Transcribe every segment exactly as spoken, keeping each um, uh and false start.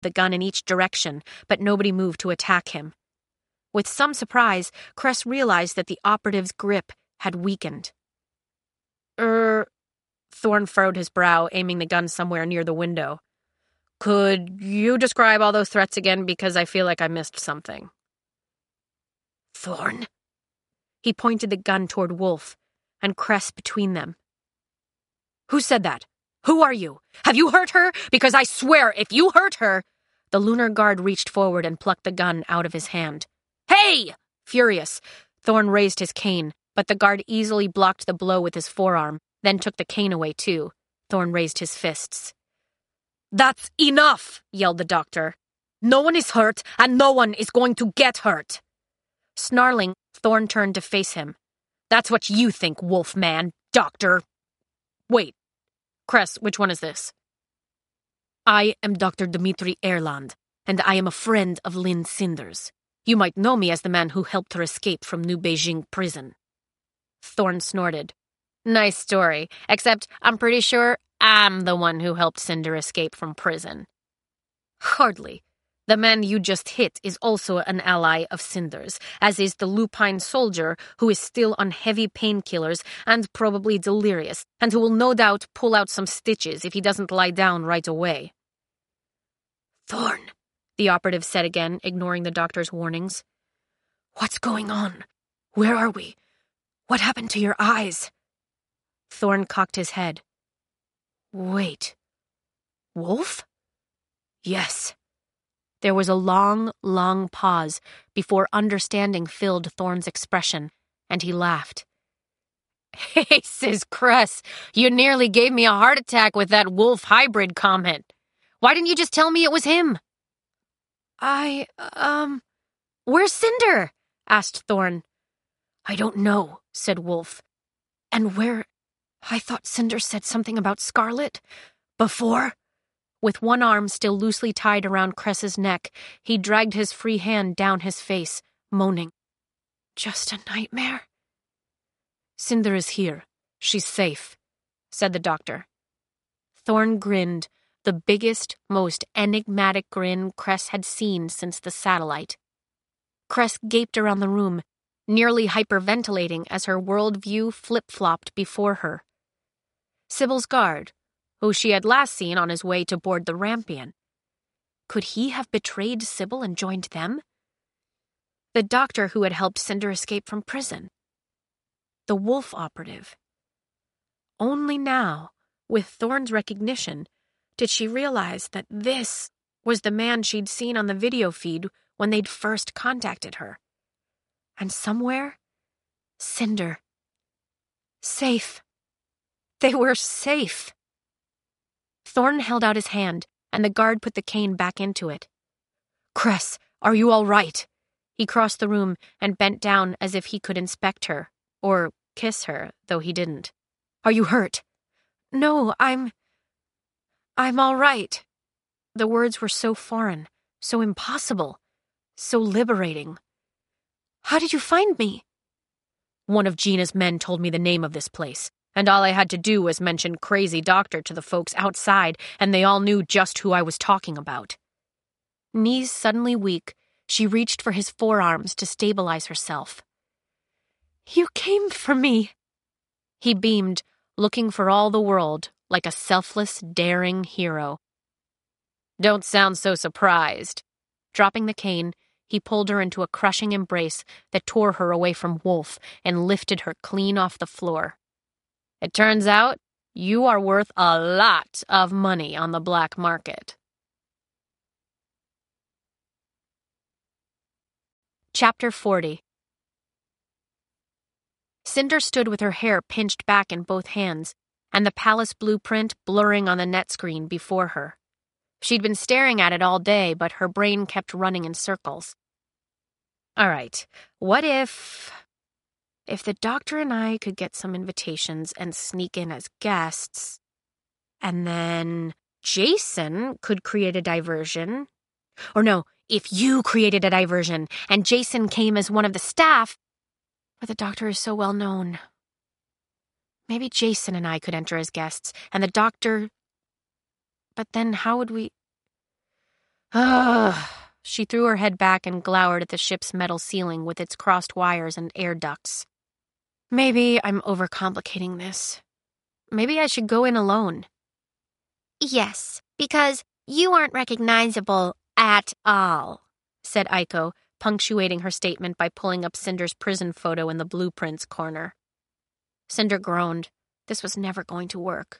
the gun in each direction, but nobody moved to attack him. With some surprise, Cress realized that the operative's grip had weakened. Er, Thorne furrowed his brow, aiming the gun somewhere near the window. Could you describe all those threats again, because I feel like I missed something? Thorne? He pointed the gun toward Wolf, and Cress between them. Who said that? Who are you? Have you hurt her? Because I swear, if you hurt her... The lunar guard reached forward and plucked the gun out of his hand. Hey! Furious, Thorne raised his cane, but the guard easily blocked the blow with his forearm, then took the cane away too. Thorne raised his fists. That's enough, yelled the doctor. No one is hurt, and no one is going to get hurt. Snarling, Thorne turned to face him. That's what you think, Wolfman, doctor. Wait. Cress, which one is this? I am Doctor Dmitri Erland, and I am a friend of Lynn Cinders. You might know me as the man who helped her escape from New Beijing prison. Thorne snorted. Nice story, except I'm pretty sure I'm the one who helped Cinder escape from prison. Hardly. The man you just hit is also an ally of Cinder's, as is the lupine soldier who is still on heavy painkillers and probably delirious, and who will no doubt pull out some stitches if he doesn't lie down right away. Thorne, the operative said again, ignoring the doctor's warnings. What's going on? Where are we? What happened to your eyes? Thorne cocked his head. Wait. Wolf? Yes. There was a long, long pause before understanding filled Thorne's expression, and he laughed. Hey, Sis Cress, you nearly gave me a heart attack with that wolf hybrid comment. Why didn't you just tell me it was him? I, um... Where's Cinder? Asked Thorne. I don't know, said Wolf. And where... I thought Cinder said something about Scarlet. Before... With one arm still loosely tied around Cress's neck, he dragged his free hand down his face, moaning. Just a nightmare? Cinder is here. She's safe, said the doctor. Thorne grinned, the biggest, most enigmatic grin Cress had seen since the satellite. Cress gaped around the room, nearly hyperventilating as her worldview flip-flopped before her. Sybil's guard, who she had last seen on his way to board the Rampion. Could he have betrayed Sybil and joined them? The doctor who had helped Cinder escape from prison. The wolf operative. Only now, with Thorne's recognition, did she realize that this was the man she'd seen on the video feed when they'd first contacted her. And somewhere, Cinder. Safe. They were safe. Thorne held out his hand, and the guard put the cane back into it. Cress, are you all right? He crossed the room and bent down as if he could inspect her, or kiss her, though he didn't. Are you hurt? No, I'm... I'm all right. The words were so foreign, so impossible, so liberating. How did you find me? One of Gina's men told me the name of this place, and all I had to do was mention Crazy Doctor to the folks outside, and they all knew just who I was talking about. Knees suddenly weak, she reached for his forearms to stabilize herself. You came for me. He beamed, looking for all the world like a selfless, daring hero. Don't sound so surprised. Dropping the cane, he pulled her into a crushing embrace that tore her away from Wolf and lifted her clean off the floor. It turns out you are worth a lot of money on the black market. Chapter forty. Cinder stood with her hair pinched back in both hands, and the palace blueprint blurring on the net screen before her. She'd been staring at it all day, but her brain kept running in circles. All right, what if... If the doctor and I could get some invitations and sneak in as guests, and then Jason could create a diversion. Or no, if you created a diversion and Jason came as one of the staff, but the doctor is so well known. Maybe Jason and I could enter as guests, and the doctor... But then how would we... Ugh. She threw her head back and glowered at the ship's metal ceiling with its crossed wires and air ducts. Maybe I'm overcomplicating this. Maybe I should go in alone. Yes, because you aren't recognizable at all, said Aiko, punctuating her statement by pulling up Cinder's prison photo in the blueprints corner. Cinder groaned. This was never going to work.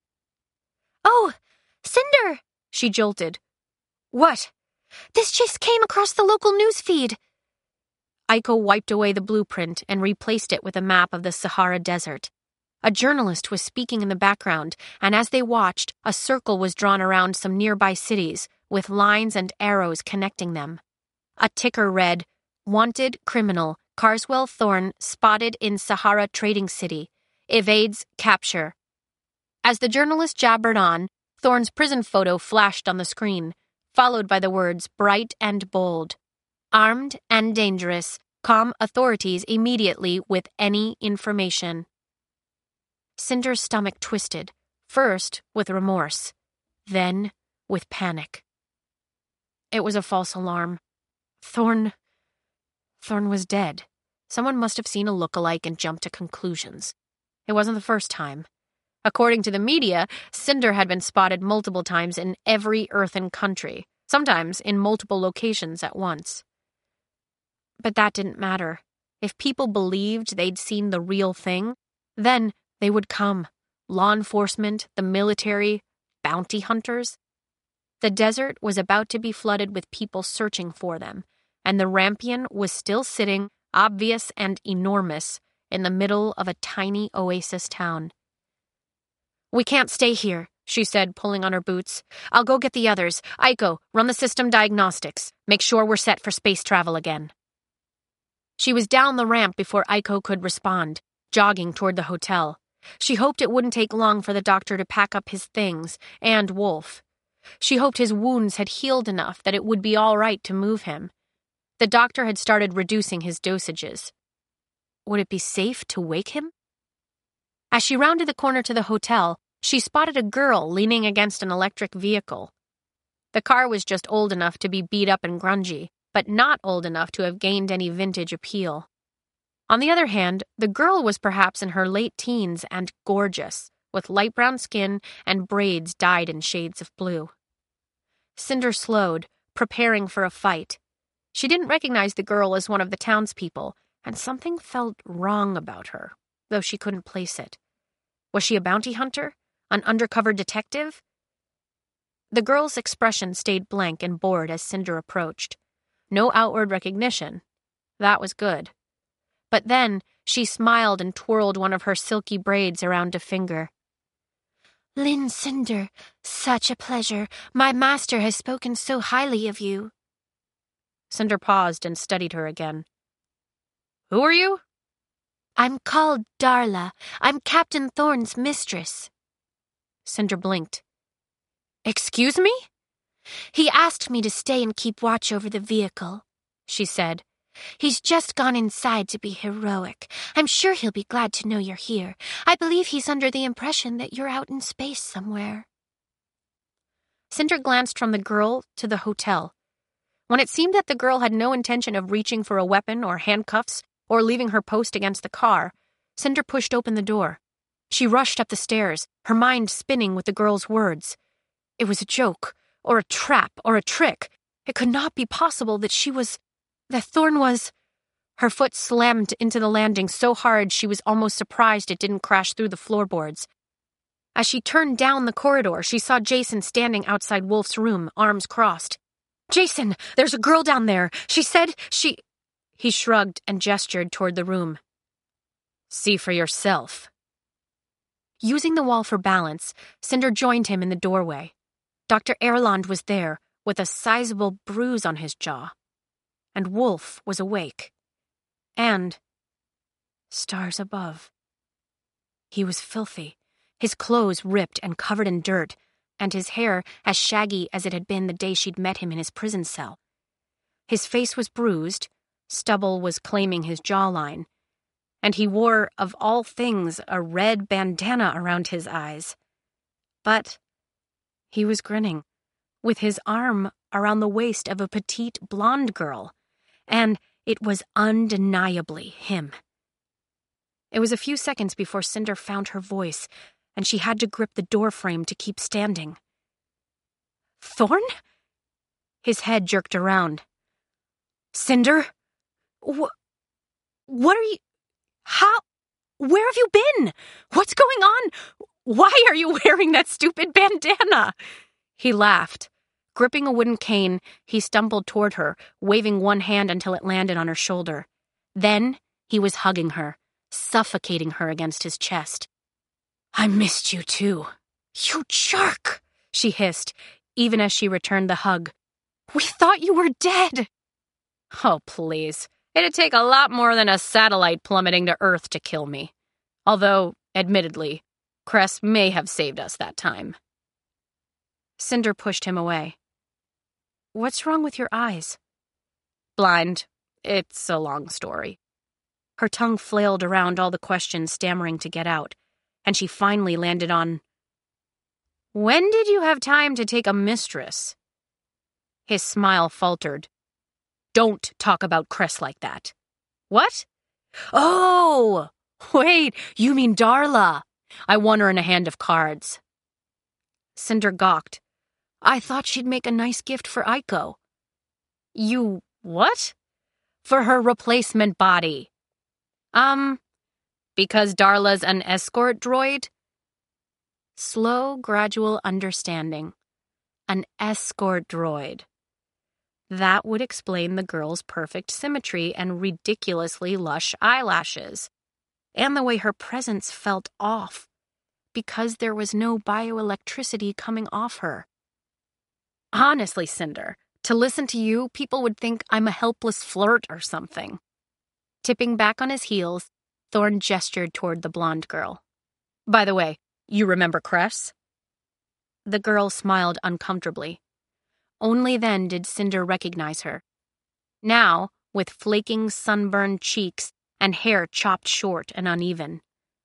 Oh, Cinder! She jolted. What? This just came across the local news feed. Aiko wiped away the blueprint and replaced it with a map of the Sahara Desert. A journalist was speaking in the background, and as they watched, a circle was drawn around some nearby cities, with lines and arrows connecting them. A ticker read, Wanted criminal, Carswell Thorne spotted in Sahara Trading City. Evades capture. As the journalist jabbered on, Thorne's prison photo flashed on the screen, followed by the words bright and bold. Armed and dangerous, calm authorities immediately with any information. Cinder's stomach twisted, first with remorse, then with panic. It was a false alarm. Thorne... Thorne was dead. Someone must have seen a look-alike and jumped to conclusions. It wasn't the first time. According to the media, Cinder had been spotted multiple times in every earthen country, sometimes in multiple locations at once. But that didn't matter. If people believed they'd seen the real thing, then they would come. Law enforcement, the military, bounty hunters. The desert was about to be flooded with people searching for them, and the Rampion was still sitting, obvious and enormous, in the middle of a tiny oasis town. We can't stay here, she said, pulling on her boots. I'll go get the others. Aiko, run the system diagnostics. Make sure we're set for space travel again. She was down the ramp before Aiko could respond, jogging toward the hotel. She hoped it wouldn't take long for the doctor to pack up his things, and Wolf. She hoped his wounds had healed enough that it would be all right to move him. The doctor had started reducing his dosages. Would it be safe to wake him? As she rounded the corner to the hotel, she spotted a girl leaning against an electric vehicle. The car was just old enough to be beat up and grungy, but not old enough to have gained any vintage appeal. On the other hand, the girl was perhaps in her late teens and gorgeous, with light brown skin and braids dyed in shades of blue. Cinder slowed, preparing for a fight. She didn't recognize the girl as one of the townspeople, and something felt wrong about her, though she couldn't place it. Was she a bounty hunter? An undercover detective? The girl's expression stayed blank and bored as Cinder approached. No outward recognition. That was good. But then she smiled and twirled one of her silky braids around a finger. Lynn Cinder, such a pleasure. My master has spoken so highly of you. Cinder paused and studied her again. Who are you? I'm called Darla. I'm Captain Thorne's mistress. Cinder blinked. Excuse me? He asked me to stay and keep watch over the vehicle, she said. He's just gone inside to be heroic. I'm sure he'll be glad to know you're here. I believe he's under the impression that you're out in space somewhere. Cinder glanced from the girl to the hotel. When it seemed that the girl had no intention of reaching for a weapon or handcuffs or leaving her post against the car, Cinder pushed open the door. She rushed up the stairs, her mind spinning with the girl's words. It was a joke, or a trap, or a trick. It could not be possible that she was... that Thorne was... Her foot slammed into the landing so hard she was almost surprised it didn't crash through the floorboards. As she turned down the corridor, she saw Jason standing outside Wolf's room, arms crossed. Jason, there's a girl down there. She said she... He shrugged and gestured toward the room. See for yourself. Using the wall for balance, Cinder joined him in the doorway. Doctor Erland was there, with a sizable bruise on his jaw. And Wolf was awake. And stars above. He was filthy, his clothes ripped and covered in dirt, and his hair as shaggy as it had been the day she'd met him in his prison cell. His face was bruised, stubble was claiming his jawline, and he wore, of all things, a red bandana around his eyes. But he was grinning, with his arm around the waist of a petite blonde girl, and it was undeniably him. It was a few seconds before Cinder found her voice, and she had to grip the doorframe to keep standing. Thorn? His head jerked around. Cinder? Wh- what are you... How... Where have you been? What's going on? Why are you wearing that stupid bandana? He laughed. Gripping a wooden cane, he stumbled toward her, waving one hand until it landed on her shoulder. Then he was hugging her, suffocating her against his chest. I missed you too. You jerk, she hissed, even as she returned the hug. We thought you were dead. Oh, please. It'd take a lot more than a satellite plummeting to Earth to kill me. Although, admittedly, Cress may have saved us that time. Cinder pushed him away. What's wrong with your eyes? Blind. It's a long story. Her tongue flailed around all the questions stammering to get out, and she finally landed on, When did you have time to take a mistress? His smile faltered. Don't talk about Cress like that. What? Oh! Wait, you mean Darla. I won her in a hand of cards. Cinder gawked. I thought she'd make a nice gift for Aiko. You what? For her replacement body. Um, because Darla's an escort droid? Slow, gradual understanding. An escort droid. That would explain the girl's perfect symmetry and ridiculously lush eyelashes. And the way her presence felt off, because there was no bioelectricity coming off her. Honestly, Cinder, to listen to you, people would think I'm a helpless flirt or something. Tipping back on his heels, Thorn gestured toward the blonde girl. By the way, you remember Cress? The girl smiled uncomfortably. Only then did Cinder recognize her. Now, with flaking sunburned cheeks and hair chopped short and uneven.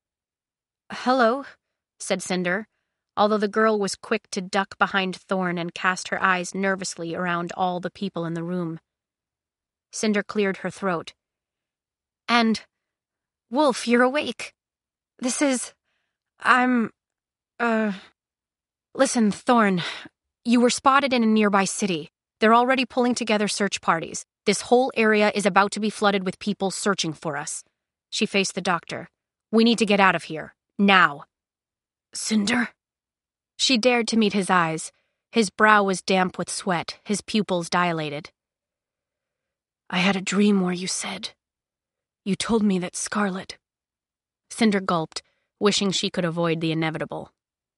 Hello, said Cinder, although the girl was quick to duck behind Thorn and cast her eyes nervously around all the people in the room. Cinder cleared her throat. And, Wolf, you're awake. This is... I'm... uh... Listen, Thorn, you were spotted in a nearby city. They're already pulling together search parties. This whole area is about to be flooded with people searching for us. She faced the doctor. We need to get out of here. Now. Cinder? She dared to meet his eyes. His brow was damp with sweat, his pupils dilated. I had a dream where you said... You told me that Scarlet... Cinder gulped, wishing she could avoid the inevitable.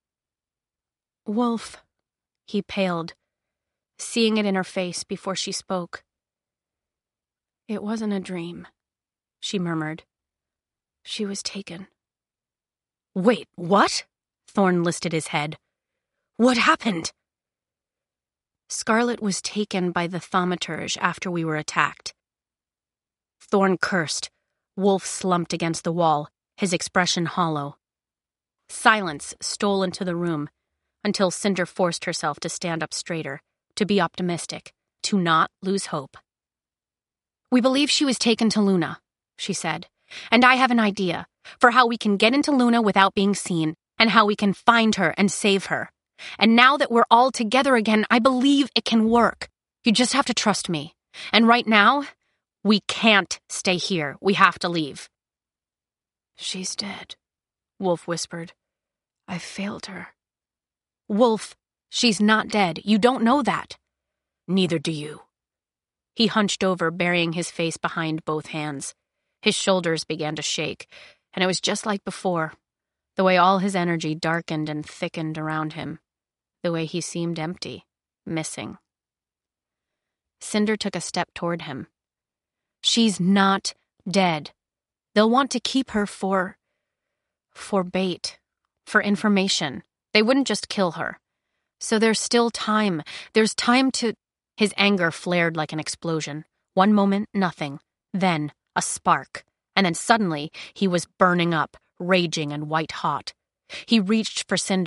Wolf, he paled, seeing it in her face before she spoke. It wasn't a dream, she murmured. She was taken. Wait, what? Thorn lifted his head. What happened? Scarlet was taken by the thaumaturge after we were attacked. Thorn cursed. Wolf slumped against the wall, his expression hollow. Silence stole into the room, until Cinder forced herself to stand up straighter, to be optimistic, to not lose hope. We believe she was taken to Luna, she said, and I have an idea for how we can get into Luna without being seen, and how we can find her and save her. And now that we're all together again, I believe it can work. You just have to trust me. And right now, we can't stay here. We have to leave. She's dead, Wolf whispered. I failed her. Wolf, she's not dead. You don't know that. Neither do you. He hunched over, burying his face behind both hands. His shoulders began to shake, and it was just like before, the way all his energy darkened and thickened around him, the way he seemed empty, missing. Cinder took a step toward him. She's not dead. They'll want to keep her for... for bait, for information. They wouldn't just kill her. So there's still time. There's time to... His anger flared like an explosion. One moment, nothing. Then, a spark. And then suddenly, he was burning up, raging and white-hot. He reached for Cinder,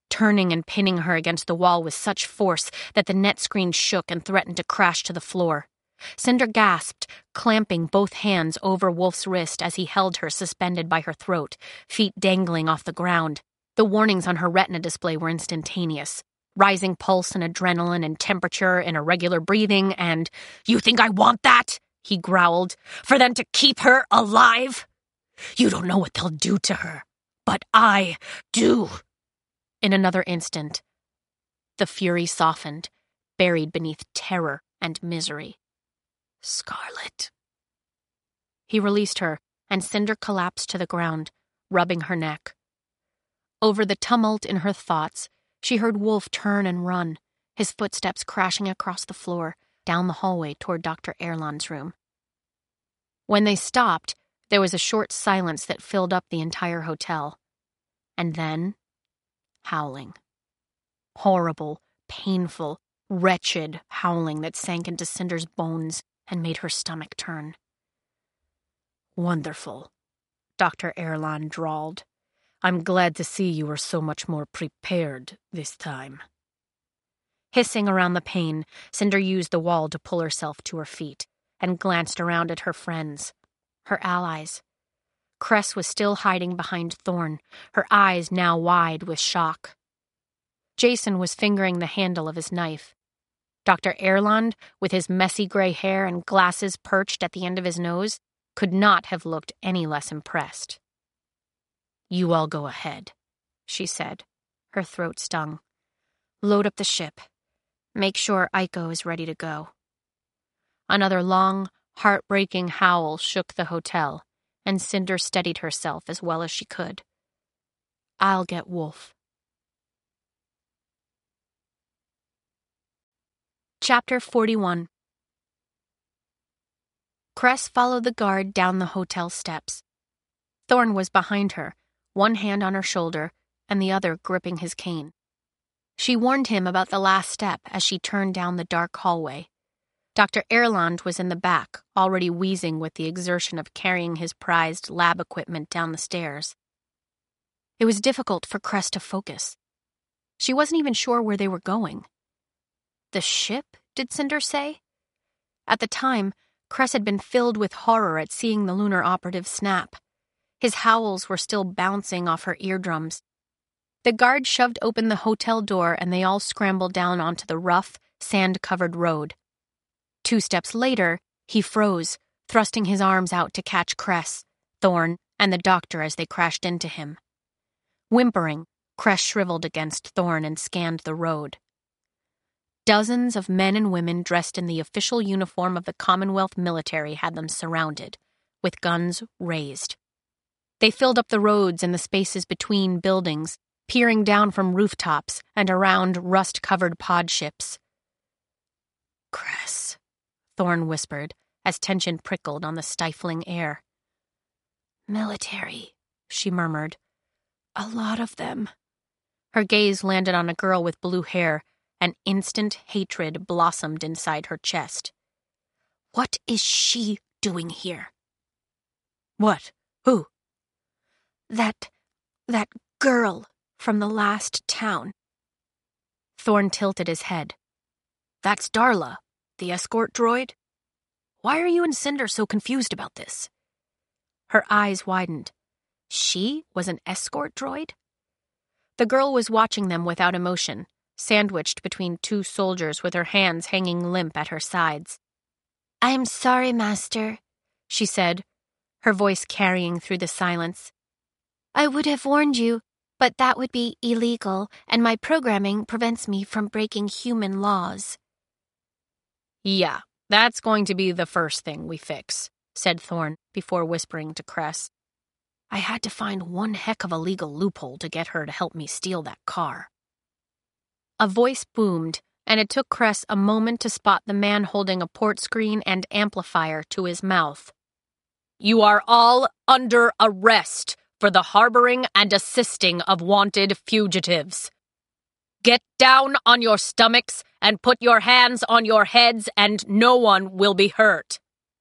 turning and pinning her against the wall with such force that the net screen shook and threatened to crash to the floor. Cinder gasped, clamping both hands over Wolf's wrist as he held her suspended by her throat, feet dangling off the ground. The warnings on her retina display were instantaneous. Rising pulse and adrenaline and temperature and irregular breathing and, "You think I want that?" he growled. "For them to keep her alive? You don't know what they'll do to her, but I do." In another instant, the fury softened, buried beneath terror and misery. "Scarlet." He released her, and Cinder collapsed to the ground, rubbing her neck. Over the tumult in her thoughts, she heard Wolf turn and run, his footsteps crashing across the floor, down the hallway toward Doctor Erland's room. When they stopped, there was a short silence that filled up the entire hotel. And then, howling. Horrible, painful, wretched howling that sank into Cinder's bones and made her stomach turn. "Wonderful," Doctor Erland drawled. "I'm glad to see you are so much more prepared this time." Hissing around the pain, Cinder used the wall to pull herself to her feet and glanced around at her friends, her allies. Cress was still hiding behind Thorn, her eyes now wide with shock. Jason was fingering the handle of his knife. Doctor Erland, with his messy gray hair and glasses perched at the end of his nose, could not have looked any less impressed. "You all go ahead," she said. Her throat stung. "Load up the ship. Make sure Aiko is ready to go." Another long, heartbreaking howl shook the hotel, and Cinder steadied herself as well as she could. "I'll get Wolf." Chapter forty-one. Cress followed the guard down the hotel steps. Thorn was behind her, one hand on her shoulder and the other gripping his cane. She warned him about the last step as she turned down the dark hallway. Doctor Erland was in the back, already wheezing with the exertion of carrying his prized lab equipment down the stairs. It was difficult for Cress to focus. She wasn't even sure where they were going. The ship, did Cinder say? At the time, Cress had been filled with horror at seeing the lunar operative snap. His howls were still bouncing off her eardrums. The guard shoved open the hotel door and they all scrambled down onto the rough, sand-covered road. Two steps later, he froze, thrusting his arms out to catch Cress, Thorn, and the doctor as they crashed into him. Whimpering, Cress shriveled against Thorn and scanned the road. Dozens of men and women dressed in the official uniform of the Commonwealth military had them surrounded, with guns raised. They filled up the roads and the spaces between buildings, peering down from rooftops and around rust-covered pod ships. "Cress," Thorn whispered, as tension prickled on the stifling air. "Military," she murmured. "A lot of them." Her gaze landed on a girl with blue hair, and instant hatred blossomed inside her chest. "What is she doing here?" "What? Who?" That, that girl from the last town." Thorn tilted his head. "That's Darla, the escort droid? Why are you and Cinder so confused about this?" Her eyes widened. She was an escort droid? The girl was watching them without emotion, sandwiched between two soldiers with her hands hanging limp at her sides. "I am sorry, Master," she said, her voice carrying through the silence. "I would have warned you, but that would be illegal, and my programming prevents me from breaking human laws." "Yeah, that's going to be the first thing we fix," said Thorn, before whispering to Cress. "I had to find one heck of a legal loophole to get her to help me steal that car." A voice boomed, and it took Cress a moment to spot the man holding a port screen and amplifier to his mouth. "You are all under arrest for the harboring and assisting of wanted fugitives. Get down on your stomachs and put your hands on your heads, and no one will be hurt."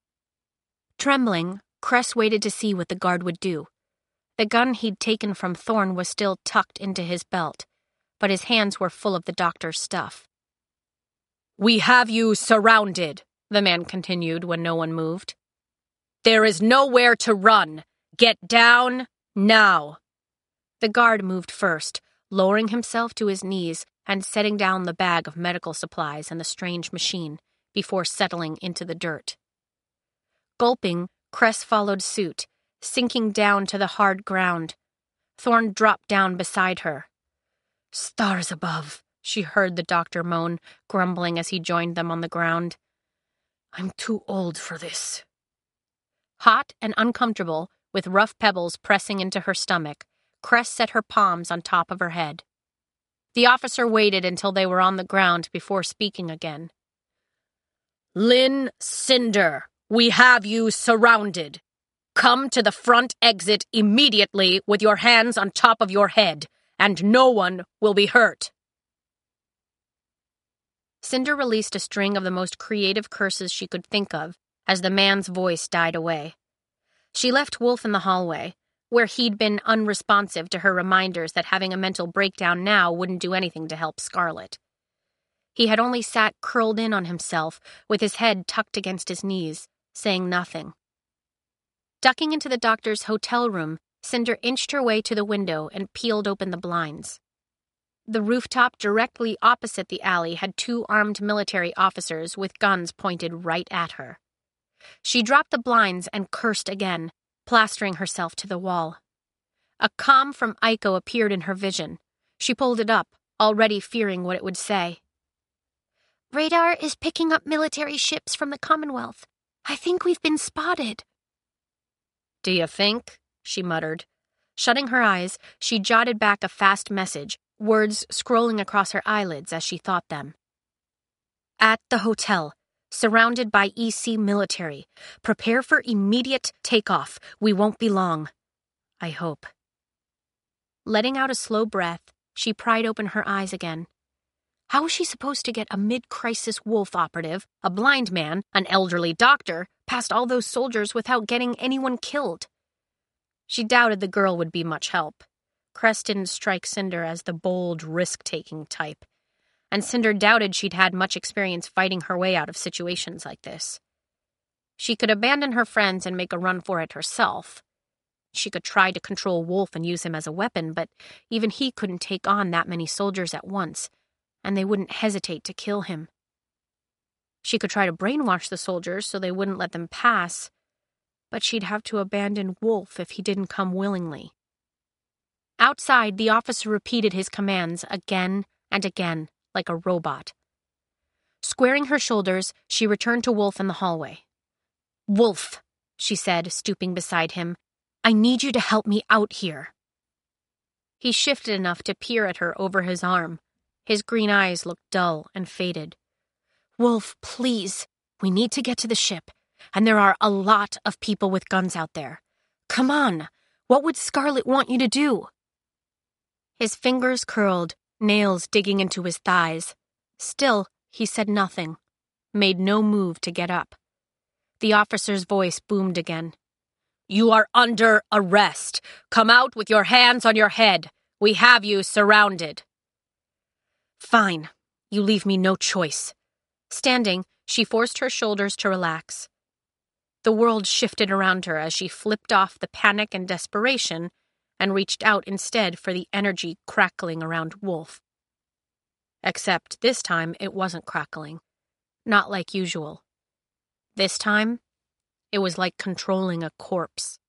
Trembling, Cress waited to see what the guard would do. The gun he'd taken from Thorn was still tucked into his belt, but his hands were full of the doctor's stuff. "We have you surrounded," the man continued when no one moved. "There is nowhere to run. Get down now." The guard moved first, lowering himself to his knees and setting down the bag of medical supplies and the strange machine before settling into the dirt. Gulping, Cress followed suit, sinking down to the hard ground. Thorne dropped down beside her. "Stars above," she heard the doctor moan, grumbling as he joined them on the ground. "I'm too old for this." Hot and uncomfortable, with rough pebbles pressing into her stomach, Cress set her palms on top of her head. The officer waited until they were on the ground before speaking again. "Lynn Cinder, we have you surrounded. Come to the front exit immediately with your hands on top of your head, and no one will be hurt." Cinder released a string of the most creative curses she could think of as the man's voice died away. She left Wolf in the hallway, where he'd been unresponsive to her reminders that having a mental breakdown now wouldn't do anything to help Scarlet. He had only sat curled in on himself, with his head tucked against his knees, saying nothing. Ducking into the doctor's hotel room, Cinder inched her way to the window and peeled open the blinds. The rooftop directly opposite the alley had two armed military officers with guns pointed right at her. She dropped the blinds and cursed again, plastering herself to the wall. A comm from Aiko appeared in her vision. She pulled it up, already fearing what it would say. "Radar is picking up military ships from the Commonwealth. I think we've been spotted." "Do you think?" she muttered. Shutting her eyes, she jotted back a fast message, words scrolling across her eyelids as she thought them. "At the hotel. Surrounded by E C military. Prepare for immediate takeoff. We won't be long. I hope." Letting out a slow breath, she pried open her eyes again. How was she supposed to get a mid-crisis Wolf operative, a blind man, an elderly doctor, past all those soldiers without getting anyone killed? She doubted the girl would be much help. Cress didn't strike Cinder as the bold, risk-taking type, and Cinder doubted she'd had much experience fighting her way out of situations like this. She could abandon her friends and make a run for it herself. She could try to control Wolf and use him as a weapon, but even he couldn't take on that many soldiers at once, and they wouldn't hesitate to kill him. She could try to brainwash the soldiers so they wouldn't let them pass, but she'd have to abandon Wolf if he didn't come willingly. Outside, the officer repeated his commands again and again, like a robot. Squaring her shoulders, she returned to Wolf in the hallway. "Wolf," she said, stooping beside him, "I need you to help me out here." He shifted enough to peer at her over his arm. His green eyes looked dull and faded. "Wolf, please, we need to get to the ship, and there are a lot of people with guns out there. Come on, what would Scarlet want you to do?" His fingers curled, nails digging into his thighs. Still, he said nothing, made no move to get up. The officer's voice boomed again. "You are under arrest. Come out with your hands on your head. We have you surrounded." "Fine. You leave me no choice." Standing, she forced her shoulders to relax. The world shifted around her as she flipped off the panic and desperation and reached out instead for the energy crackling around Wolf. Except this time it wasn't crackling. Not like usual. This time, it was like controlling a corpse.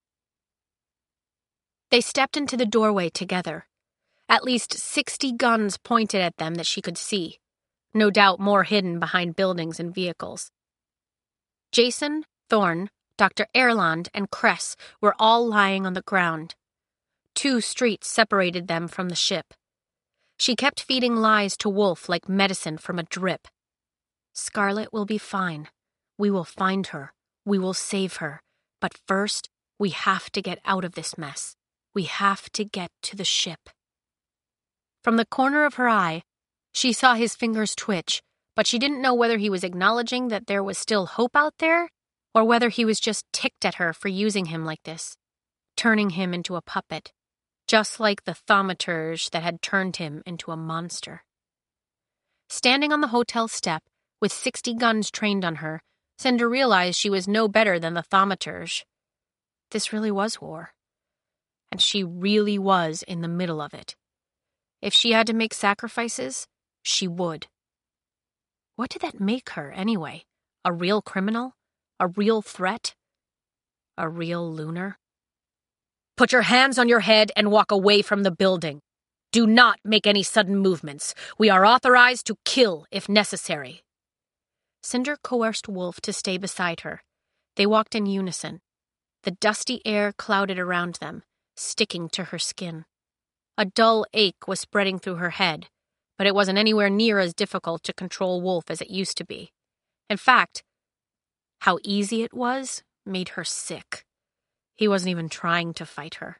They stepped into the doorway together. At least sixty guns pointed at them that she could see, no doubt more hidden behind buildings and vehicles. Jason, Thorne, Doctor Erland, and Cress were all lying on the ground. Two streets separated them from the ship. She kept feeding lies to Wolf like medicine from a drip. "Scarlet will be fine. We will find her. We will save her. But first, we have to get out of this mess. We have to get to the ship." From the corner of her eye, she saw his fingers twitch, but she didn't know whether he was acknowledging that there was still hope out there, or whether he was just ticked at her for using him like this, turning him into a puppet, just like the thaumaturge that had turned him into a monster. Standing on the hotel step, with sixty guns trained on her, Cinder realized she was no better than the thaumaturge. This really was war. And she really was in the middle of it. If she had to make sacrifices, she would. What did that make her, anyway? A real criminal? A real threat? A real lunar? Put your hands on your head and walk away from the building. Do not make any sudden movements. We are authorized to kill if necessary. Cinder coerced Wolf to stay beside her. They walked in unison. The dusty air clouded around them, sticking to her skin. A dull ache was spreading through her head, but it wasn't anywhere near as difficult to control Wolf as it used to be. In fact, how easy it was made her sick. He wasn't even trying to fight her.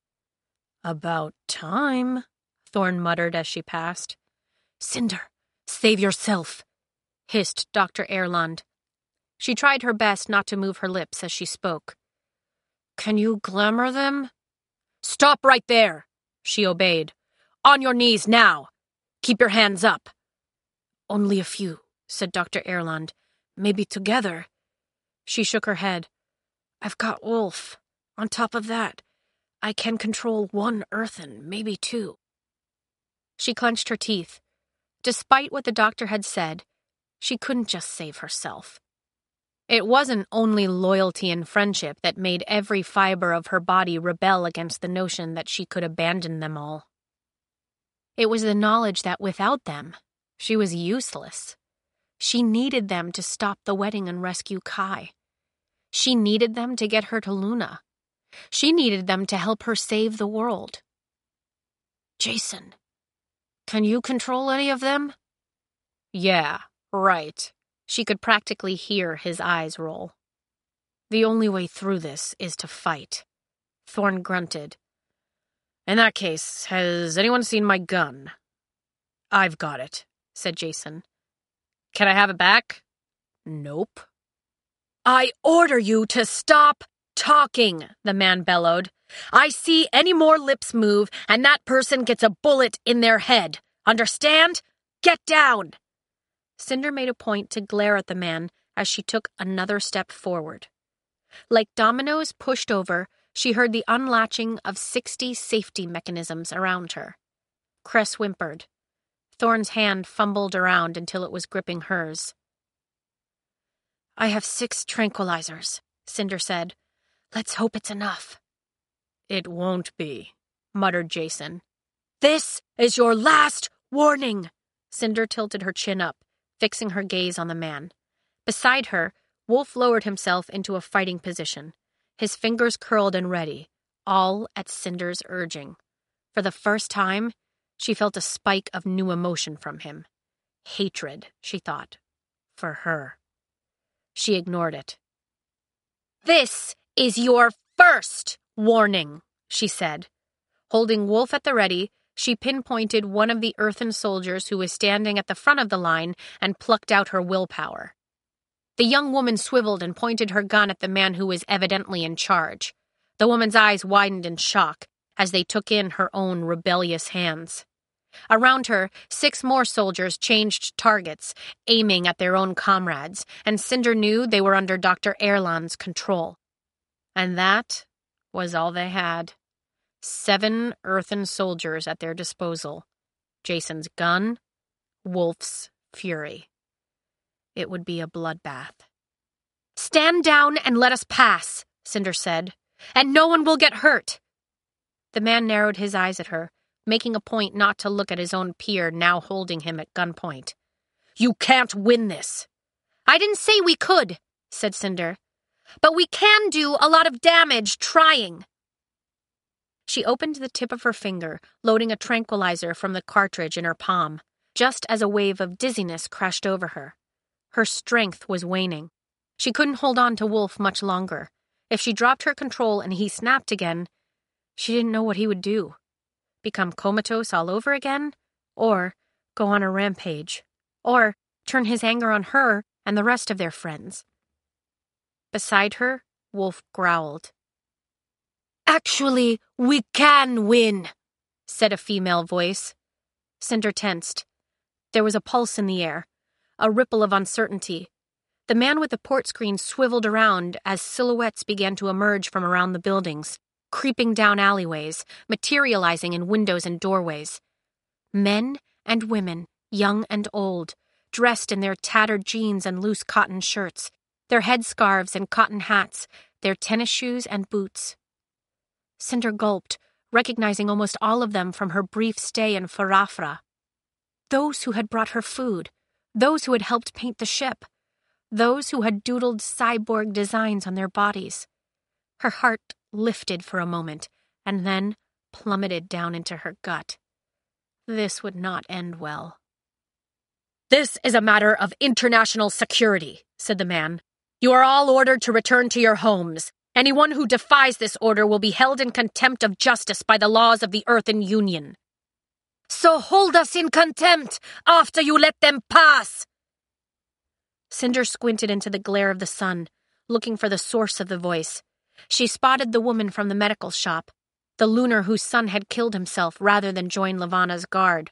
About time, Thorn muttered as she passed. Cinder, save yourself, hissed Doctor Erland. She tried her best not to move her lips as she spoke. Can you glamour them? Stop right there, she obeyed. On your knees now. Keep your hands up. Only a few, said Doctor Erland. Maybe together. She shook her head. I've got Wolf. On top of that, I can control one earthen, maybe two. She clenched her teeth. Despite what the doctor had said, she couldn't just save herself. It wasn't only loyalty and friendship that made every fiber of her body rebel against the notion that she could abandon them all. It was the knowledge that without them, she was useless. She needed them to stop the wedding and rescue Kai. She needed them to get her to Luna. She needed them to help her save the world. Jason, can you control any of them? Yeah, right. She could practically hear his eyes roll. The only way through this is to fight. Thorn grunted. In that case, has anyone seen my gun? I've got it, said Jason. Can I have it back? Nope. I order you to stop talking, the man bellowed. I see any more lips move, and that person gets a bullet in their head. Understand? Get down! Cinder made a point to glare at the man as she took another step forward. Like dominoes pushed over, she heard the unlatching of sixty safety mechanisms around her. Cress whimpered. Thorn's hand fumbled around until it was gripping hers. I have six tranquilizers, Cinder said. Let's hope it's enough. It won't be, muttered Jason. This is your last warning. Cinder tilted her chin up, fixing her gaze on the man. Beside her, Wolf lowered himself into a fighting position, his fingers curled and ready, all at Cinder's urging. For the first time, she felt a spike of new emotion from him. Hatred, she thought. For her. She ignored it. This is your first warning, she said. Holding Wolf at the ready, she pinpointed one of the earthen soldiers who was standing at the front of the line and plucked out her willpower. The young woman swiveled and pointed her gun at the man who was evidently in charge. The woman's eyes widened in shock as they took in her own rebellious hands. Around her, six more soldiers changed targets, aiming at their own comrades, and Cinder knew they were under Doctor Erland's control. And that was all they had. Seven earthen soldiers at their disposal. Jason's gun, Wolf's fury. It would be a bloodbath. Stand down and let us pass, Cinder said, and no one will get hurt. The man narrowed his eyes at her, making a point not to look at his own peer now holding him at gunpoint. You can't win this. I didn't say we could, said Cinder. But we can do a lot of damage trying. She opened the tip of her finger, loading a tranquilizer from the cartridge in her palm, just as a wave of dizziness crashed over her. Her strength was waning. She couldn't hold on to Wolf much longer. If she dropped her control and he snapped again, she didn't know what he would do. Become comatose all over again? Or go on a rampage? Or turn his anger on her and the rest of their friends? Beside her, Wolf growled. Actually, we can win, said a female voice. Cinder tensed. There was a pulse in the air, a ripple of uncertainty. The man with the port screen swiveled around as silhouettes began to emerge from around the buildings, creeping down alleyways, materializing in windows and doorways. Men and women, young and old, dressed in their tattered jeans and loose cotton shirts, their headscarves and cotton hats, their tennis shoes and boots. Cinder gulped, recognizing almost all of them from her brief stay in Farafra. Those who had brought her food, those who had helped paint the ship, those who had doodled cyborg designs on their bodies. Her heart lifted for a moment, and then plummeted down into her gut. This would not end well. This is a matter of international security, said the man. You are all ordered to return to your homes. Anyone who defies this order will be held in contempt of justice by the laws of the Earthen Union. So hold us in contempt after you let them pass! Cinder squinted into the glare of the sun, looking for the source of the voice. She spotted the woman from the medical shop, the lunar whose son had killed himself rather than join Levana's guard.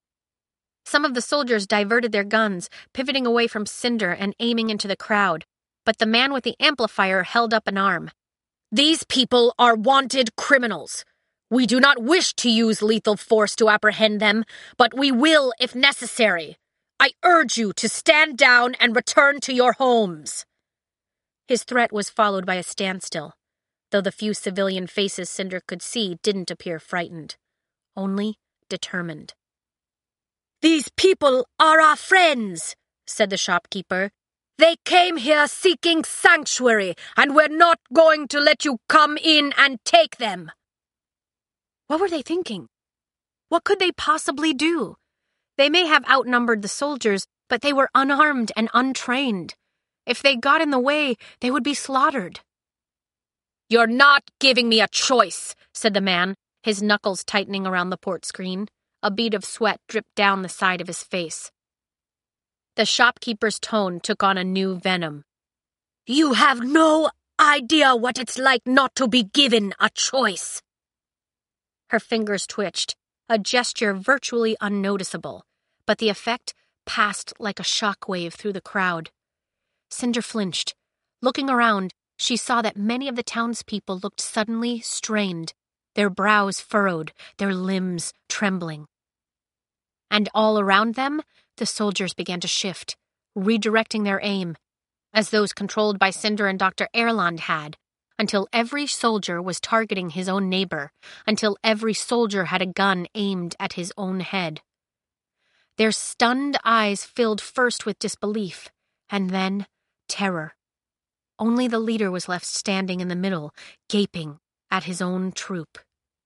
Some of the soldiers diverted their guns, pivoting away from Cinder and aiming into the crowd, but the man with the amplifier held up an arm. These people are wanted criminals. We do not wish to use lethal force to apprehend them, but we will if necessary. I urge you to stand down and return to your homes. His threat was followed by a standstill, though the few civilian faces Cinder could see didn't appear frightened, only determined. These people are our friends, said the shopkeeper. They came here seeking sanctuary, and we're not going to let you come in and take them. What were they thinking? What could they possibly do? They may have outnumbered the soldiers, but they were unarmed and untrained. If they got in the way, they would be slaughtered. You're not giving me a choice, said the man, his knuckles tightening around the port screen. A bead of sweat dripped down the side of his face. The shopkeeper's tone took on a new venom. You have no idea what it's like not to be given a choice. Her fingers twitched, a gesture virtually unnoticeable, but the effect passed like a shockwave through the crowd. Cinder flinched. Looking around, she saw that many of the townspeople looked suddenly strained, their brows furrowed, their limbs trembling. And all around them, the soldiers began to shift, redirecting their aim, as those controlled by Cinder and Doctor Erland had, until every soldier was targeting his own neighbor, until every soldier had a gun aimed at his own head. Their stunned eyes filled first with disbelief, and then terror. Only the leader was left standing in the middle, gaping at his own troop.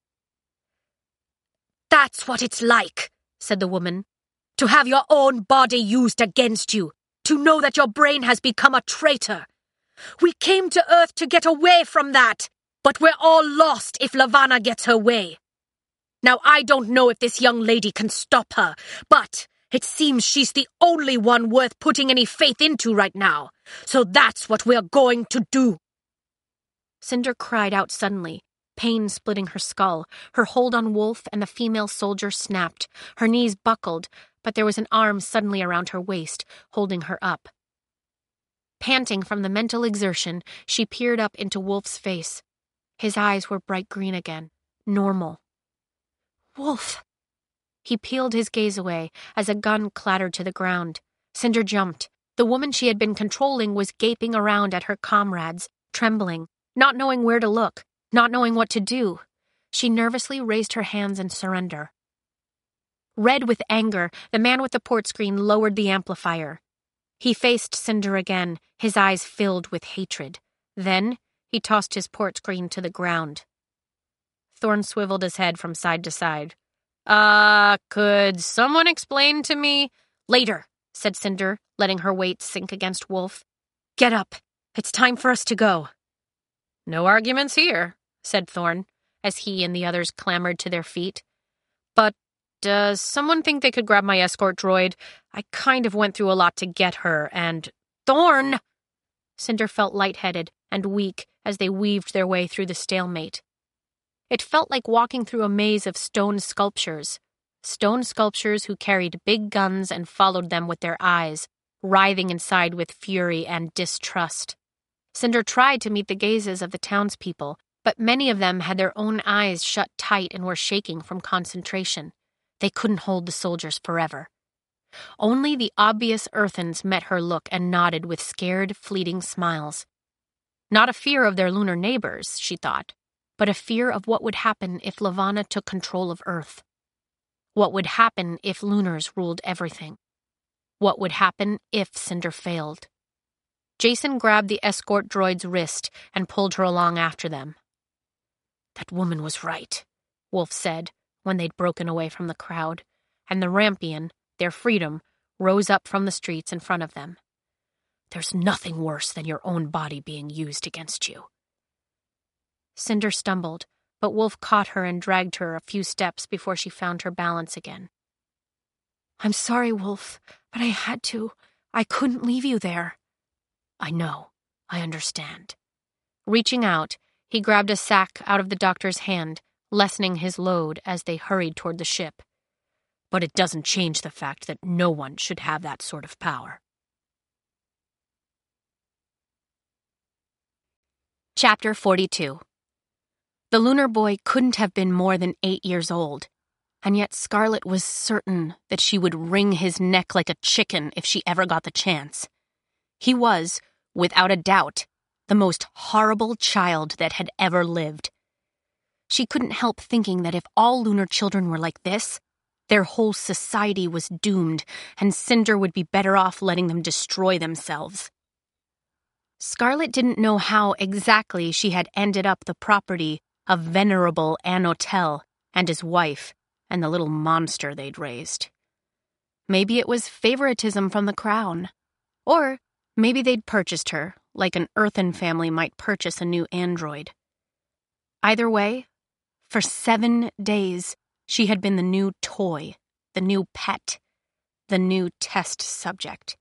That's what it's like, said the woman. To have your own body used against you, to know that your brain has become a traitor. We came to Earth to get away from that, but we're all lost if Levana gets her way. Now, I don't know if this young lady can stop her, but it seems she's the only one worth putting any faith into right now, so that's what we're going to do. Cinder cried out suddenly, pain splitting her skull. Her hold on Wolf and the female soldier snapped. Her knees buckled, but there was an arm suddenly around her waist, holding her up. Panting from the mental exertion, she peered up into Wolf's face. His eyes were bright green again, normal. Wolf! He peeled his gaze away as a gun clattered to the ground. Cinder jumped. The woman she had been controlling was gaping around at her comrades, trembling, not knowing where to look, not knowing what to do. She nervously raised her hands in surrender. Red with anger, the man with the port screen lowered the amplifier. He faced Cinder again, his eyes filled with hatred. Then he tossed his port screen to the ground. Thorn swiveled his head from side to side. Uh, could someone explain to me? Later, said Cinder, letting her weight sink against Wolf. Get up. It's time for us to go. No arguments here, said Thorn, as he and the others clambered to their feet. But does someone think they could grab my escort droid? I kind of went through a lot to get her, and... Thorn! Cinder felt lightheaded and weak as they weaved their way through the stalemate. It felt like walking through a maze of stone sculptures. Stone sculptures who carried big guns and followed them with their eyes, writhing inside with fury and distrust. Cinder tried to meet the gazes of the townspeople, but many of them had their own eyes shut tight and were shaking from concentration. They couldn't hold the soldiers forever. Only the obvious Earthens met her look and nodded with scared, fleeting smiles. Not a fear of their lunar neighbors, she thought, but a fear of what would happen if Levana took control of Earth. What would happen if Lunars ruled everything? What would happen if Cinder failed? Jason grabbed the escort droid's wrist and pulled her along after them. That woman was right, Wolf said, when they'd broken away from the crowd, and the Rampion, their freedom, rose up from the streets in front of them. There's nothing worse than your own body being used against you. Cinder stumbled, but Wolf caught her and dragged her a few steps before she found her balance again. I'm sorry, Wolf, but I had to. I couldn't leave you there. I know. I understand. Reaching out, he grabbed a sack out of the doctor's hand, lessening his load as they hurried toward the ship. But it doesn't change the fact that no one should have that sort of power. Chapter forty-two. The lunar boy couldn't have been more than eight years old, and yet Scarlet was certain that she would wring his neck like a chicken if she ever got the chance. He was, without a doubt, the most horrible child that had ever lived. She couldn't help thinking that if all lunar children were like this, their whole society was doomed, and Cinder would be better off letting them destroy themselves. Scarlet didn't know how exactly she had ended up the property of venerable Anotel and his wife and the little monster they'd raised. Maybe it was favoritism from the crown, or maybe they'd purchased her, like an Earthen family might purchase a new android. Either way, for seven days, she had been the new toy, the new pet, the new test subject.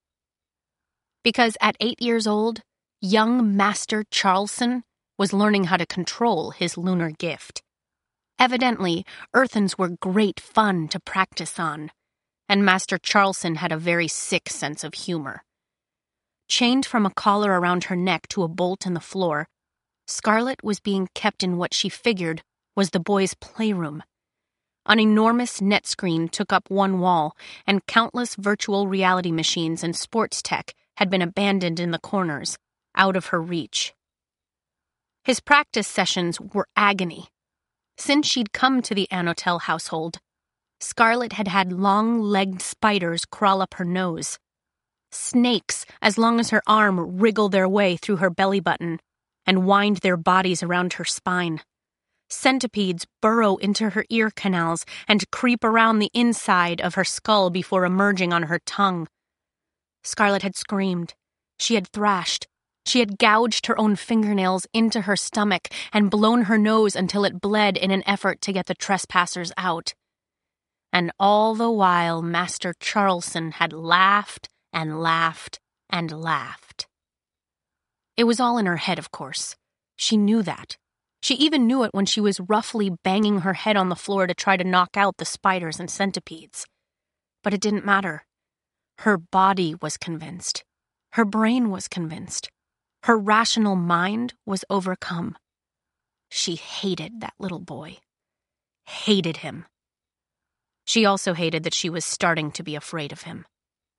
Because at eight years old, young Master Charlson was learning how to control his lunar gift. Evidently, Earthens were great fun to practice on, and Master Charlson had a very sick sense of humor. Chained from a collar around her neck to a bolt in the floor, Scarlet was being kept in what she figured was the boys' playroom. An enormous net screen took up one wall, and countless virtual reality machines and sports tech had been abandoned in the corners, out of her reach. His practice sessions were agony. Since she'd come to the Anotel household, Scarlet had had long-legged spiders crawl up her nose. Snakes, as long as her arm, wriggle their way through her belly button and wind their bodies around her spine. Centipedes burrow into her ear canals and creep around the inside of her skull before emerging on her tongue. Scarlet had screamed. She had thrashed. She had gouged her own fingernails into her stomach and blown her nose until it bled in an effort to get the trespassers out. And all the while Master Charlson had laughed and laughed and laughed. It was all in her head, of course. She knew that. She even knew it when she was roughly banging her head on the floor to try to knock out the spiders and centipedes. But it didn't matter. Her body was convinced. Her brain was convinced. Her rational mind was overcome. She hated that little boy. Hated him. She also hated that she was starting to be afraid of him.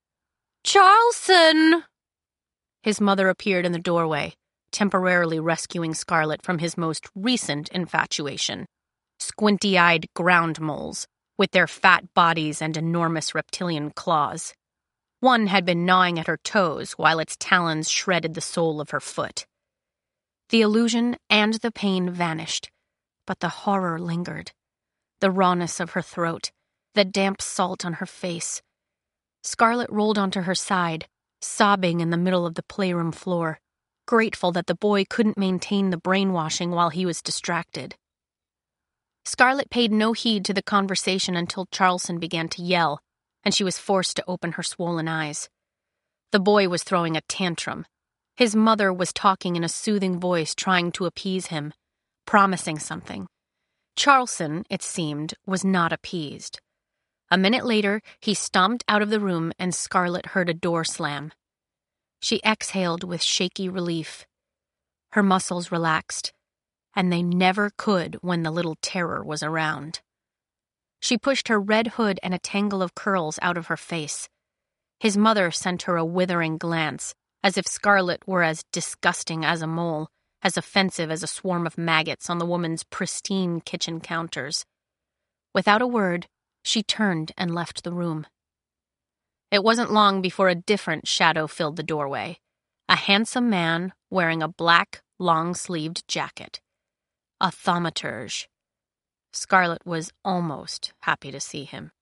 Charlson! His mother appeared in the doorway, temporarily rescuing Scarlet from his most recent infatuation, squinty-eyed ground moles with their fat bodies and enormous reptilian claws. One had been gnawing at her toes while its talons shredded the sole of her foot. The illusion and the pain vanished, but the horror lingered. The rawness of her throat, the damp salt on her face. Scarlet rolled onto her side, sobbing in the middle of the playroom floor, grateful that the boy couldn't maintain the brainwashing while he was distracted. Scarlet paid no heed to the conversation until Charlson began to yell, and she was forced to open her swollen eyes. The boy was throwing a tantrum. His mother was talking in a soothing voice, trying to appease him, promising something. Charlson, it seemed, was not appeased. A minute later, he stomped out of the room and Scarlet heard a door slam. She exhaled with shaky relief. Her muscles relaxed, and they never could when the little terror was around. She pushed her red hood and a tangle of curls out of her face. His mother sent her a withering glance, as if Scarlet were as disgusting as a mole, as offensive as a swarm of maggots on the woman's pristine kitchen counters. Without a word, she turned and left the room. It wasn't long before a different shadow filled the doorway, a handsome man wearing a black, long-sleeved jacket. A thaumaturge. Scarlet was almost happy to see him.